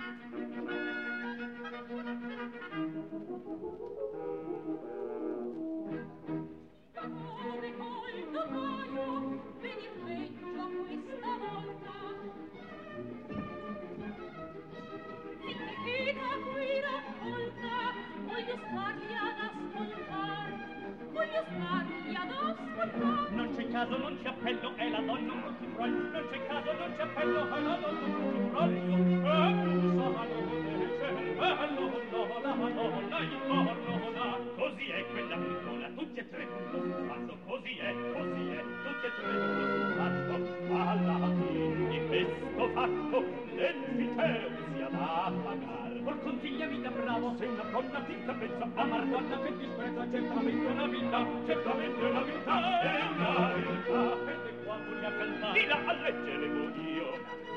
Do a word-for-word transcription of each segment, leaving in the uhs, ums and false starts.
Non c'è caso, non c'è appello, è la donna un multifroglio. Non c'è caso, non c'è appello, è la donna un multifroglio. E tu sano invece, bello, no, la madonna, il corno, la. Così è quella piccola, tutti e tre punto sul fatto. Così è, così è, tutti e tre punto sul fatto. Alla fine di questo fatto, l'enfiteusia da pagare. Or consigliami da bravo, sei una donna finta pensa, amar donna che disprezza, certamente una vita, certamente una vita, è una vita, ed è qua voglio cantare, di là a leggere io.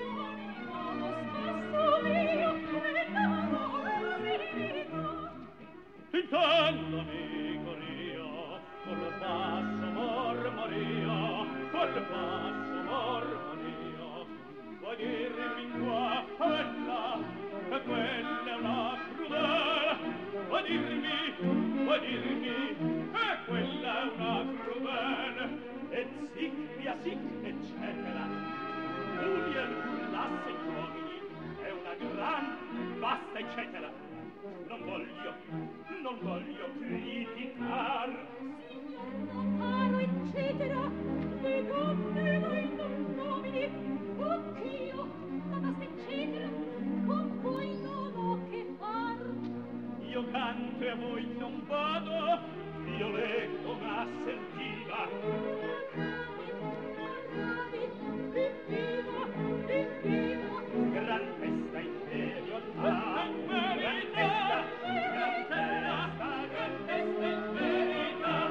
Intendo, amico mio, col basso mormorio, col basso mormorio, vuoi dirmi qua, quella, che quella è una crudela, vuoi dirmi, vuoi dirmi, che quella è una crudela, et sic, via sic, eccetera. Union, classe gli uomini, è una gran, basta, eccetera. Non voglio, non voglio criticar. Signor caro, eccetera, le donne voi non nomini, occh'io, ma basta, eccetera, con voi non ho che far. Io canto e a voi non vado, io leggo ma sentiva. Bravi, viviva, viviva, Gran festa imperio, ah, gran festa, gran festa, gran festa imperio.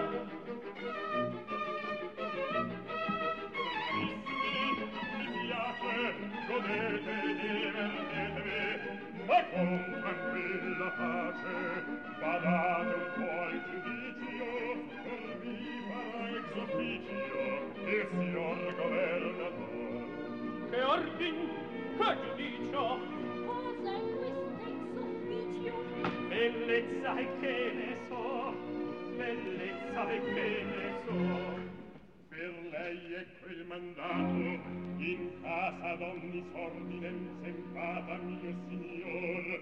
Mi piace, godete, divertetevi, ma con tranquilla pace, badate un po' al giudizio, per vi farà ex officio il signor governatore. Che ordin, che giudicio? cos'è quest'ex officio? Bellezza e che ne so, bellezza e che ne so. Per lei ecco il mandato, in casa d'ogni sordinenza empata, mio signor.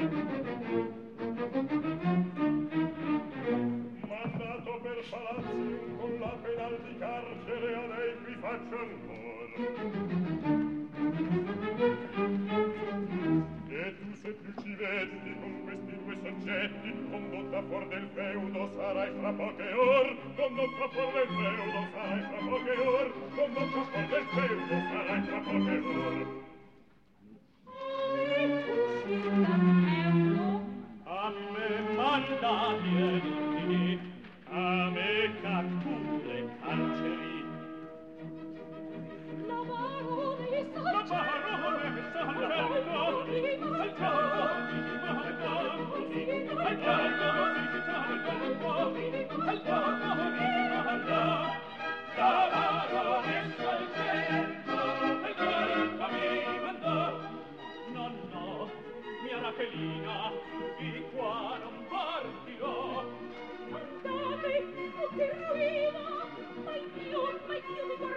Mandato per palazzi con la penal di carcere, a lei qui faccio ancora. E tu se più ci vesti con questi due soggetti, condotta fuor del feudo sarai fra poche or, condotta fuor del feudo sarai fra poche or, condotta fuor del feudo sarai fra poche or. Volete uscir dal feudo? A me manda vieni, a me catture carceri. La baronessa La baronessa al cielo, al cielo, al Rachelina, di qua non partirò. Andate, o che ruina, mai più, mai più mi